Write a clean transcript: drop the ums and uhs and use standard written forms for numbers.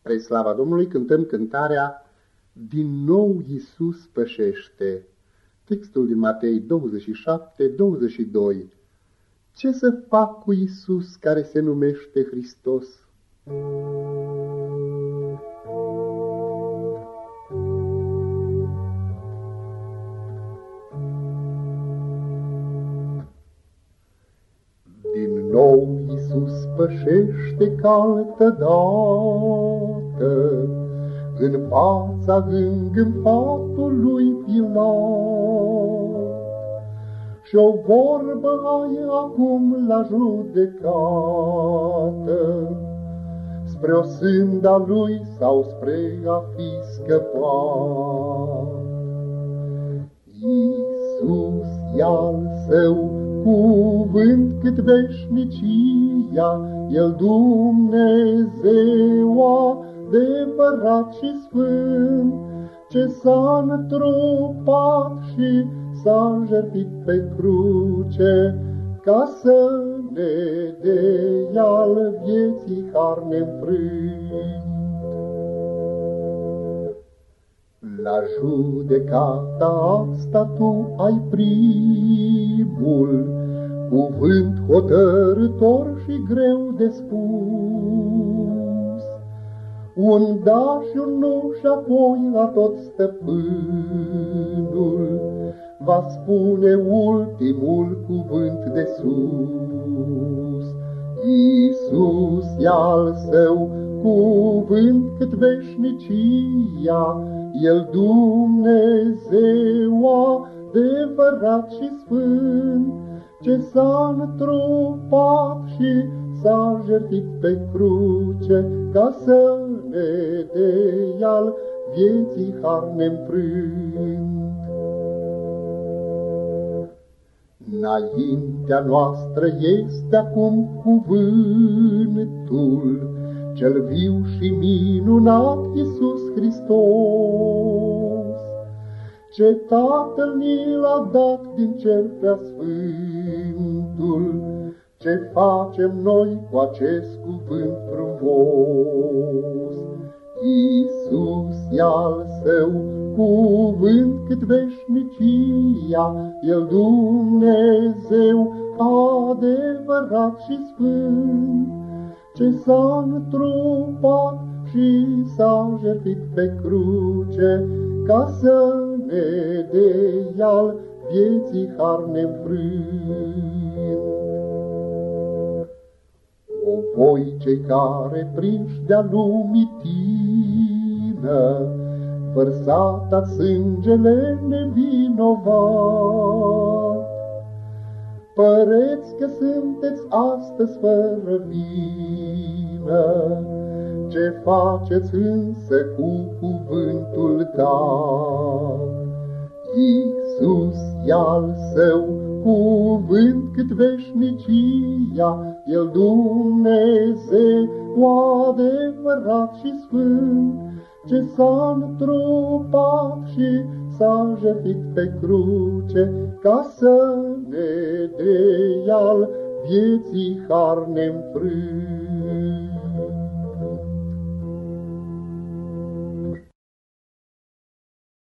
Spre slava Domnului cântăm cântarea Din nou Iisus pășește. Textul din Matei 27:22. Ce să fac cu Iisus care se numește Hristos? Din nou Iisus pășește ca altădată, în fața îngânfatul lui Pilat. Și-o vorbă ai acum la judecată, spre o sânda lui sau spre a fi scăpat. Iisus i-al său cuvânt cât veșnicia, El Dumnezeu adevărat și sfânt, ce s-a întrupat și s-a jertfit pe cruce, ca să ne dea al vieții har neînfrânt. La judecata asta tu ai primul cuvânt hotărâtor și greu de spus, un da și un nu și apoi la tot stăpânul va spune ultimul cuvânt de sus. Iisus i-al său cuvânt cât veșnicia, El Dumnezeu adevărat și sfânt, ce s-a întrupat și s-a jertfit pe cruce, ca să ne dea al vieții har neînfrânt. Înaintea noastră este acum cuvântul cel viu și minunat, Iisus Hristos, ce Tatăl ni l-a dat din cer preasfântul. Ce facem noi cu acest cuvânt frumos? Iisus i-al său cuvânt cât veșnicia, El Dumnezeu adevărat și sfânt, ce s-a întrupat și s-a jertfit pe cruce, ca să ne dea al vieții har neînfrânt. O voi cei care prinși de-a lumii tină, vărsat-ați sângele nevinovat, păreți că sunteți astăzi fără vină, ce faceți însă cu cuvântul dat? Iisus i-al său cuvânt cât veșnicia, El Dumnezeu adevărat și sfânt, ce s-a întrupat și s-a jertfit pe cruce, ca să ne dea al vieții har neînfrânt.